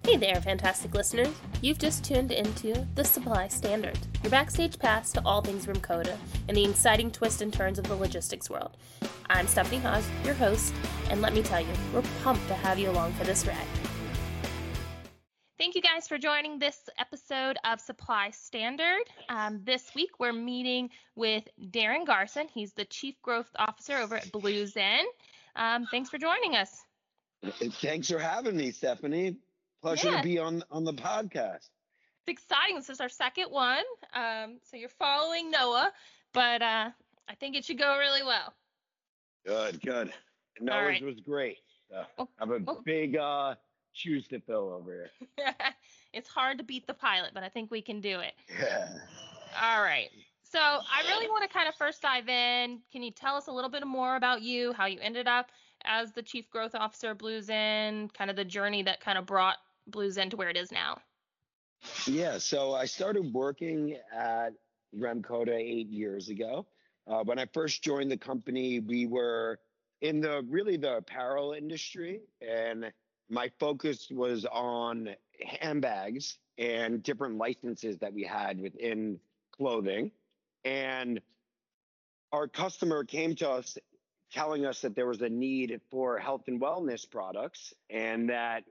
Hey there, fantastic listeners. You've just tuned into The Supply Standard, your backstage pass to all things Rimcoda and the exciting twists and turns of the logistics world. I'm Stephanie Haas, your host, and let me tell you, we're pumped to have you along for this ride. Thank you guys for joining this episode of Supply Standard. This week we're meeting with Darren Garson. He's the Chief Growth Officer over at Blue Zen. Thanks for joining us. Thanks for having me, Stephanie. Pleasure to be on the podcast. It's exciting. This is our second one. So you're following Noah, but I think it should go really well. Good. Noah's was great. I have a big shoes to fill over here. It's hard to beat the pilot, but I think we can do it. Yeah. All right. So I really want to kind of first dive in. Can you tell us a little bit more about you, how you ended up as the Chief Growth Officer of Blue Zen, kind of the journey that kind of brought Blue Zen to where it is now? Yeah, so I started working at Rimcoda 8 years ago. When I first joined the company, we were in the apparel industry, and my focus was on handbags and different licenses that we had within clothing. And our customer came to us telling us that there was a need for health and wellness products, and that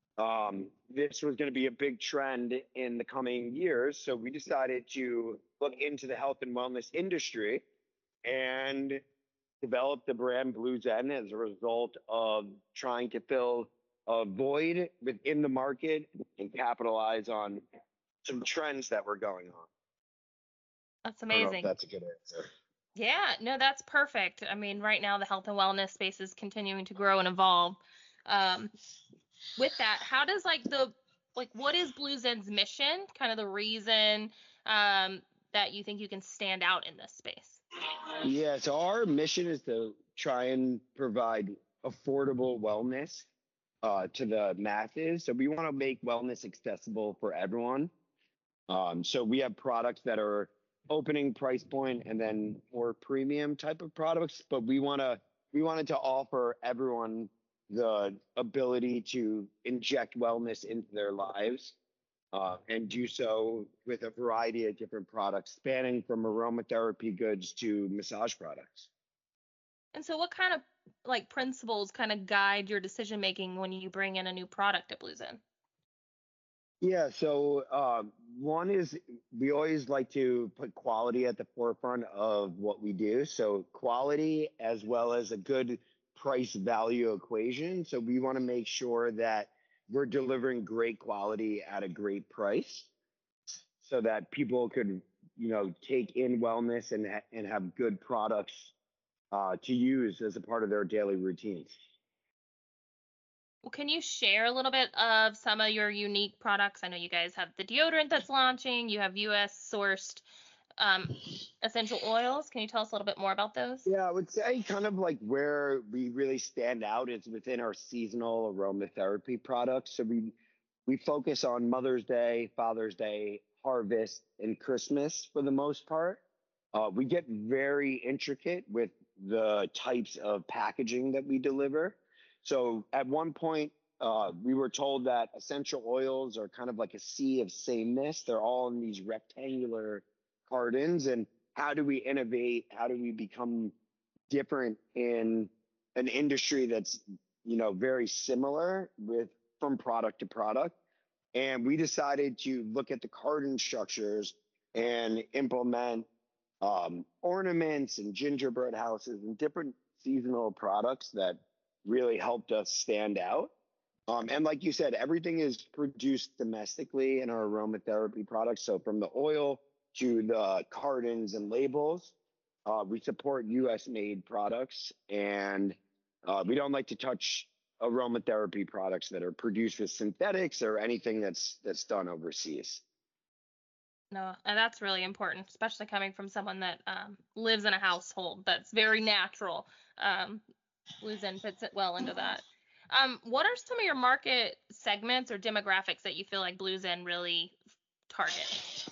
this was going to be a big trend in the coming years. So we decided to look into the health and wellness industry and develop the brand Blue Zen as a result of trying to fill a void within the market and capitalize on some trends that were going on. That's amazing. I don't know if that's a good answer. Yeah, no, that's perfect. I mean, right now the health and wellness space is continuing to grow and evolve. With that, how does what is Blue Zen's mission? Kind of the reason that you think you can stand out in this space? Yeah, so our mission is to try and provide affordable wellness to the masses. So we want to make wellness accessible for everyone. So we have products that are opening price point and then more premium type of products, but we wanted to offer everyone the ability to inject wellness into their lives, and do so with a variety of different products, spanning from aromatherapy goods to massage products. And so what kind of principles kind of guide your decision making when you bring in a new product at Blue Zen? Yeah, so one is we always like to put quality at the forefront of what we do. So quality as well as a good price value equation. So we want to make sure that we're delivering great quality at a great price so that people could, take in wellness and have good products to use as a part of their daily routines. Well, can you share a little bit of some of your unique products? I know you guys have the deodorant that's launching. You have U.S. sourced essential oils. Can you tell us a little bit more about those? Yeah, I would say kind of like where we really stand out is within our seasonal aromatherapy products. So we focus on Mother's Day, Father's Day, Harvest, and Christmas for the most part. We get very intricate with the types of packaging that we deliver. So at one point, we were told that essential oils are kind of like a sea of sameness. They're all in these rectangular cartons. And how do we innovate? How do we become different in an industry that's, very similar from product to product? And we decided to look at the carton structures and implement ornaments and gingerbread houses and different seasonal products that really helped us stand out. And like you said, everything is produced domestically in our aromatherapy products. So from the oil to the cartons and labels, we support U.S. made products, and we don't like to touch aromatherapy products that are produced with synthetics or anything that's done overseas. No, and that's really important, especially coming from someone that lives in a household that's very natural. Blue Zen fits it well into that. What are some of your market segments or demographics that you feel like Blue Zen really targets?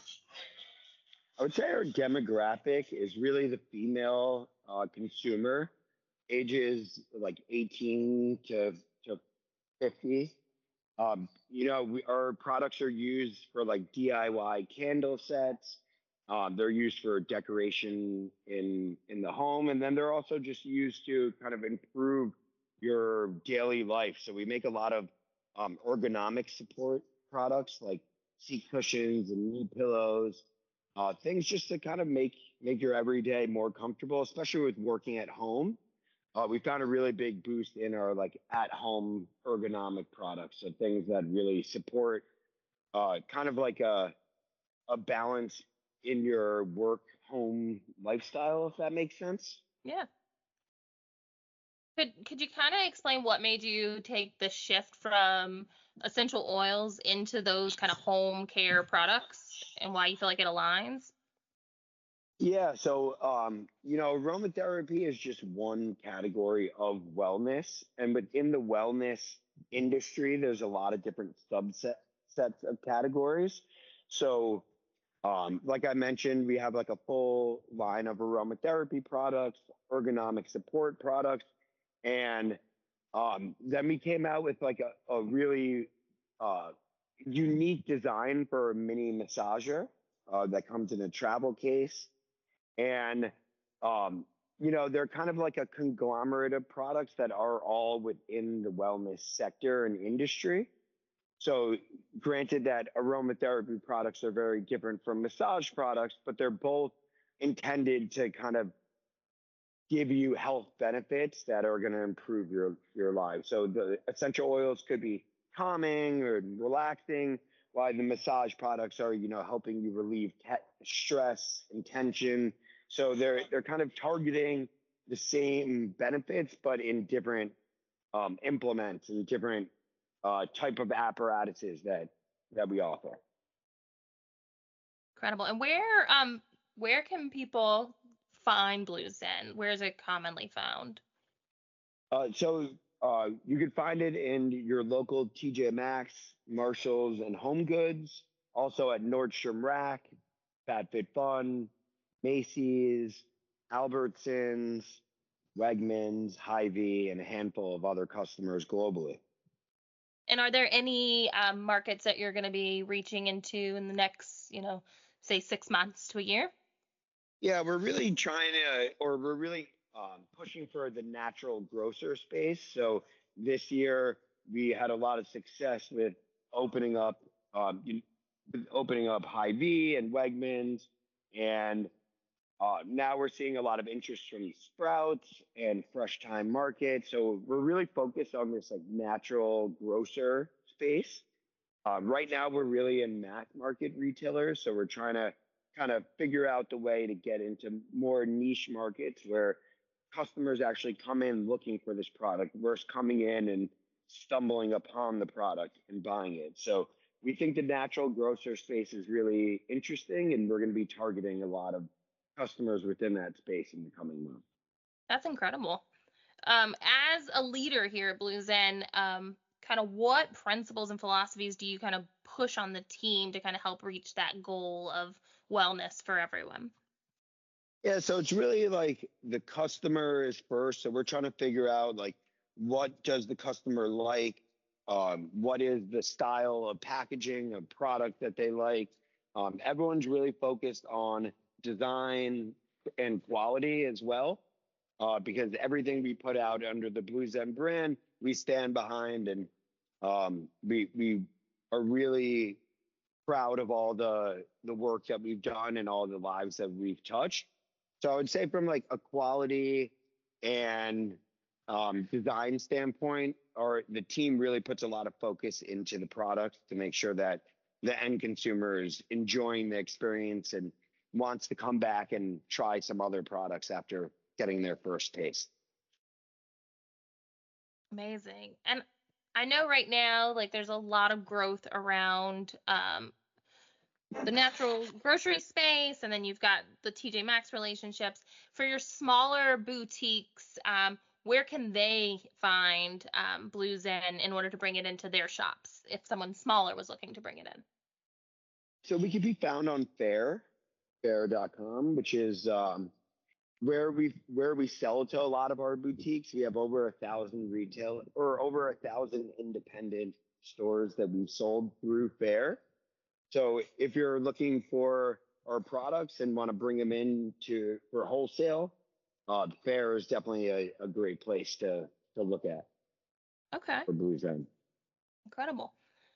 I would say our demographic is really the female consumer, ages like 18 to 50. Our products are used for like DIY candle sets. They're used for decoration in the home, and then they're also just used to kind of improve your daily life. So we make a lot of ergonomic support products like seat cushions and knee pillows, things just to kind of make your everyday more comfortable, especially with working at home. We found a really big boost in our like at home ergonomic products. So things that really support kind of like a balance in your work home lifestyle, if that makes sense. Yeah. Could you kind of explain what made you take the shift from essential oils into those kind of home care products and why you feel like it aligns? Yeah, so aromatherapy is just one category of wellness, and within the wellness industry, there's a lot of different sets of categories. So, like I mentioned, we have like a full line of aromatherapy products, ergonomic support products, and then we came out with like a really uh, unique design for a mini massager that comes in a travel case and they're kind of like a conglomerate of products that are all within the wellness sector and industry. So granted that aromatherapy products are very different from massage products, but they're both intended to kind of give you health benefits that are going to improve your life. So the essential oils could be calming or relaxing, while the massage products are, helping you relieve stress and tension. So they're kind of targeting the same benefits, but in different implements and different type of apparatuses that we offer. Incredible. And where can people find Blue Zen? Where is it commonly found? You can find it in your local TJ Maxx, Marshalls, and Home Goods. Also at Nordstrom Rack, FabFitFun, Macy's, Albertsons, Wegmans, Hy-Vee, and a handful of other customers globally. And are there any markets that you're going to be reaching into in the next, say 6 months to a year? Yeah, we're really trying to, or we're really pushing for the natural grocer space. So this year we had a lot of success with opening up, um, you- opening up Hy-Vee and Wegmans, and now we're seeing a lot of interest from Sprouts and Fresh Time Market. So we're really focused on this like natural grocer space. Right now, we're really in mass market retailers, so we're trying to kind of figure out the way to get into more niche markets where customers actually come in looking for this product versus coming in and stumbling upon the product and buying it. So we think the natural grocer space is really interesting, and we're going to be targeting a lot of customers within that space in the coming months. That's incredible. As a leader here at Blue Zen, kind of what principles and philosophies do you kind of push on the team to kind of help reach that goal of wellness for everyone? Yeah, so it's really like the customer is first. So we're trying to figure out like what does the customer like? What is the style of packaging of product that they like? Everyone's really focused on design and quality as well, because everything we put out under the Blue Zen brand, we stand behind, and we are really proud of all the work that we've done and all the lives that we've touched. So I would say from like a quality and design standpoint, or the team really puts a lot of focus into the product to make sure that the end consumer is enjoying the experience and wants to come back and try some other products after getting their first taste. Amazing. And I know right now, like, there's a lot of growth around the natural grocery space, and then you've got the TJ Maxx relationships. For your smaller boutiques, where can they find Blue Zen in order to bring it into their shops if someone smaller was looking to bring it in? So we can be found on Faire.com, which is where we sell to a lot of our boutiques. We have over 1,000 retail or over 1,000 independent stores that we've sold through Fair. So if you're looking for our products and want to bring them in for wholesale, Fair is definitely a great place to look at Okay. for Blue Zen. Incredible.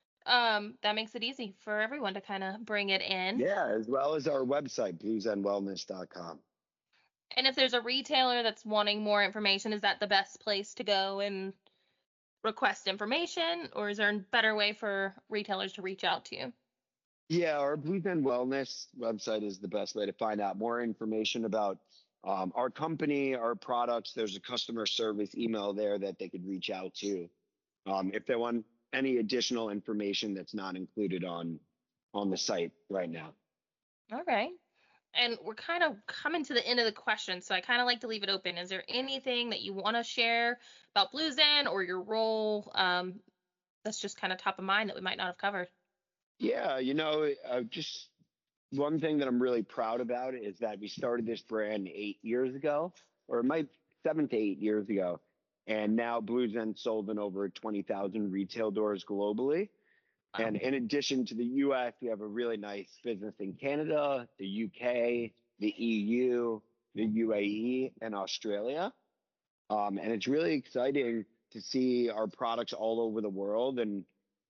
That makes it easy for everyone to kind of bring it in. Yeah, as well as our website, bluezenwellness.com. And if there's a retailer that's wanting more information, is that the best place to go and request information, or is there a better way for retailers to reach out to you? Yeah, our Blue Zen Wellness website is the best way to find out more information about our company, our products. There's a customer service email there that they could reach out to if they want any additional information that's not included on the site right now. All right. And we're kind of coming to the end of the question, so I kind of like to leave it open. Is there anything that you want to share about Blue Zen or your role that's just kind of top of mind that we might not have covered? Yeah, just one thing that I'm really proud about is that we started this brand 8 years ago, or it might 7 to 8 years ago. And now Blue Zen sold in over 20,000 retail doors globally. Wow. And in addition to the US, we have a really nice business in Canada, the UK, the EU, the UAE, and Australia. And it's really exciting to see our products all over the world and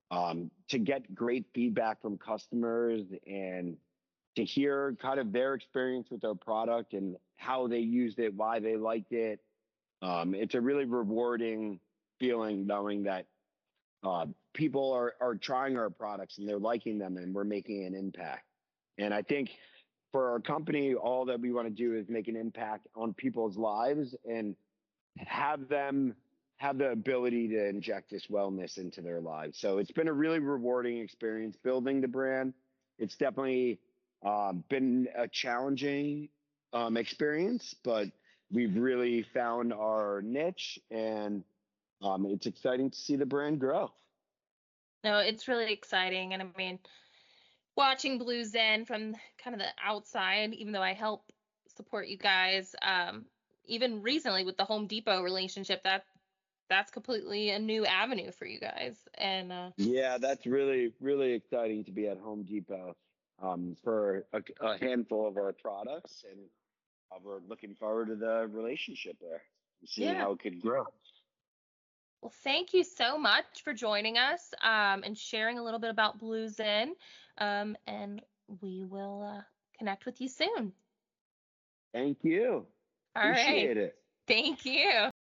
to get great feedback from customers and to hear kind of their experience with our product and how they used it, why they liked it. It's a really rewarding feeling knowing that people are trying our products and they're liking them and we're making an impact. And I think for our company, all that we want to do is make an impact on people's lives and have them have the ability to inject this wellness into their lives. So it's been a really rewarding experience building the brand. It's definitely been a challenging experience, but we've really found our niche and it's exciting to see the brand grow. No, it's really exciting. And I mean, watching Blue Zen from kind of the outside, even though I help support you guys, even recently with the Home Depot relationship, that's completely a new avenue for you guys. And Yeah, that's really, really exciting to be at Home Depot for a handful of our products. And we're looking forward to the relationship there and seeing yeah. how it could grow. Well, thank you so much for joining us and sharing a little bit about Blue Zen. And we will connect with you soon. Thank you. All right. Appreciate it. Thank you.